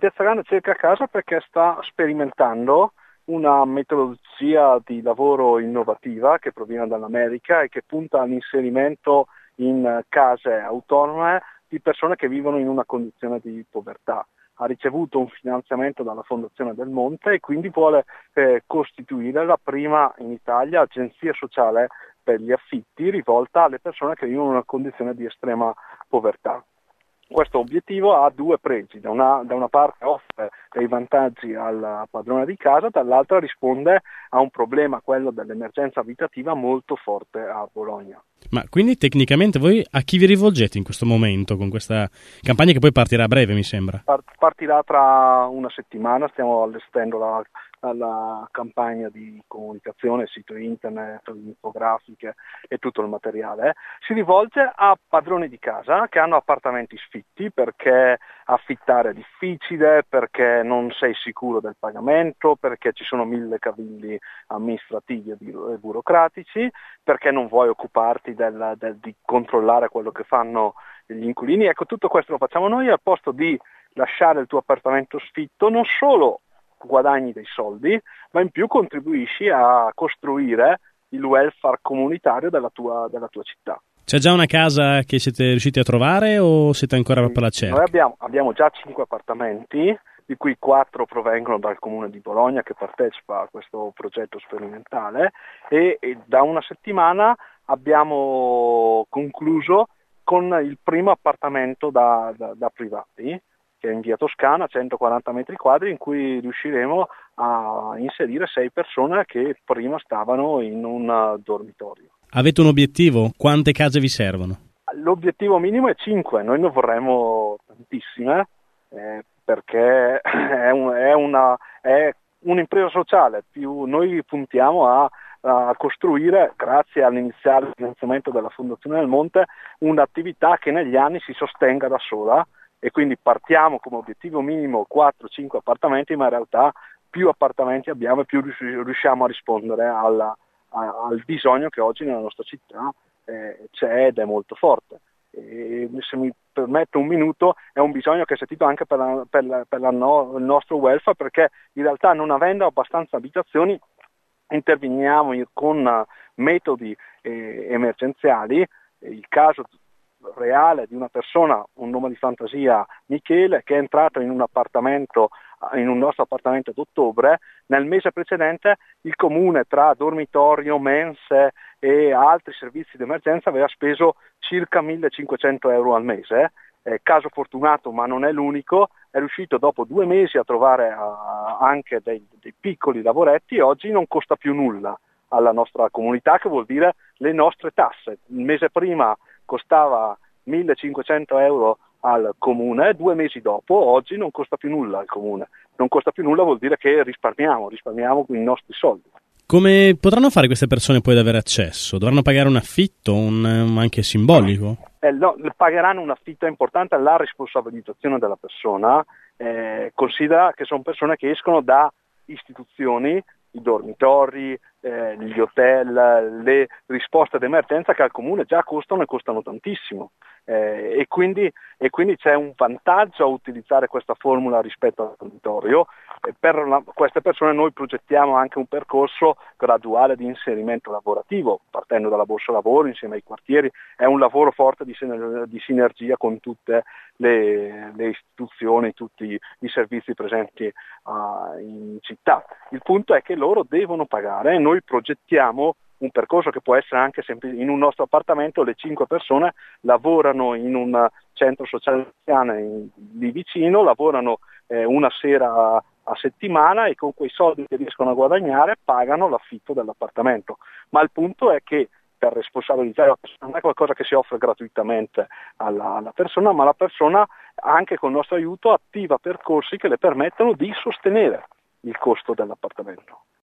Piazza Grande cerca casa perché sta sperimentando una metodologia di lavoro innovativa che proviene dall'America e che punta all'inserimento in case autonome di persone che vivono in una condizione di povertà. Ha ricevuto un finanziamento dalla Fondazione del Monte e quindi vuole costituire la prima in Italia agenzia sociale per gli affitti rivolta alle persone che vivono in una condizione di estrema povertà. Questo obiettivo ha due pregi: da una parte offre dei vantaggi al padrone di casa, dall'altra risponde a un problema, quello dell'emergenza abitativa, molto forte a Bologna. Ma quindi tecnicamente voi a chi vi rivolgete in questo momento con questa campagna che poi partirà a breve, mi sembra? Partirà tra una settimana, stiamo allestendo la campagna di comunicazione, sito internet, infografiche e tutto il materiale. Si rivolge a padroni di casa che hanno appartamenti sfitti perché affittare è difficile, perché non sei sicuro del pagamento, perché ci sono 1000 cavilli amministrativi e burocratici, perché non vuoi occuparti di controllare quello che fanno gli inquilini. Ecco, tutto questo lo facciamo noi. Al posto di lasciare il tuo appartamento sfitto, non solo guadagni dei soldi, ma in più contribuisci a costruire il welfare comunitario della tua città. C'è già una casa che siete riusciti a trovare o siete ancora per la cerca? Noi abbiamo già 5 appartamenti, di cui 4 provengono dal Comune di Bologna che partecipa a questo progetto sperimentale e da una settimana abbiamo concluso con il primo appartamento da privati, che è in via Toscana, 140 metri quadri, in cui riusciremo a inserire 6 persone che prima stavano in un dormitorio. Avete un obiettivo? Quante case vi servono? L'obiettivo minimo è 5, noi ne vorremmo tantissime, perché è un'impresa sociale, noi puntiamo a costruire, grazie all'iniziale finanziamento della Fondazione del Monte, un'attività che negli anni si sostenga da sola, e quindi partiamo come obiettivo minimo 4-5 appartamenti, ma in realtà più appartamenti abbiamo e più riusciamo a rispondere al bisogno che oggi nella nostra città c'è ed è molto forte. E se mi permette un minuto, è un bisogno che è sentito anche per il nostro welfare, perché in realtà, non avendo abbastanza abitazioni, interveniamo con metodi emergenziali. Il caso reale di una persona, un nome di fantasia, Michele, che è entrato in un nostro appartamento ad ottobre. Nel mese precedente il comune, tra dormitorio, mense e altri servizi di emergenza, aveva speso circa 1.500 euro al mese. Caso fortunato, ma non è l'unico, è riuscito dopo 2 mesi a trovare anche dei piccoli lavoretti, e oggi non costa più nulla alla nostra comunità, che vuol dire le nostre tasse. Il mese prima costava 1.500 euro al comune, 2 mesi dopo oggi non costa più nulla al comune. Non costa più nulla vuol dire che risparmiamo con i nostri soldi. Come potranno fare queste persone poi ad avere accesso? Dovranno pagare un affitto, anche simbolico? No, pagheranno un affitto. È importante la responsabilizzazione della persona. Considera che sono persone che escono da istituzioni, i dormitori, gli hotel, le risposte d'emergenza, che al comune già costano e costano tantissimo, e quindi c'è un vantaggio a utilizzare questa formula rispetto al dormitorio. Per queste persone noi progettiamo anche un percorso graduale di inserimento lavorativo, partendo dalla borsa lavoro insieme ai quartieri. È un lavoro forte di sinergia con tutte le istituzioni, tutti i servizi presenti in città. Il punto è che loro devono pagare, e noi progettiamo un percorso che può essere anche in un nostro appartamento. Le 5 persone lavorano in un centro sociale lì vicino, lavorano una sera a settimana, e con quei soldi che riescono a guadagnare pagano l'affitto dell'appartamento. Ma il punto è che, per responsabilizzare la persona, non è qualcosa che si offre gratuitamente alla persona, ma la persona, anche con il nostro aiuto, attiva percorsi che le permettono di sostenere il costo dell'appartamento.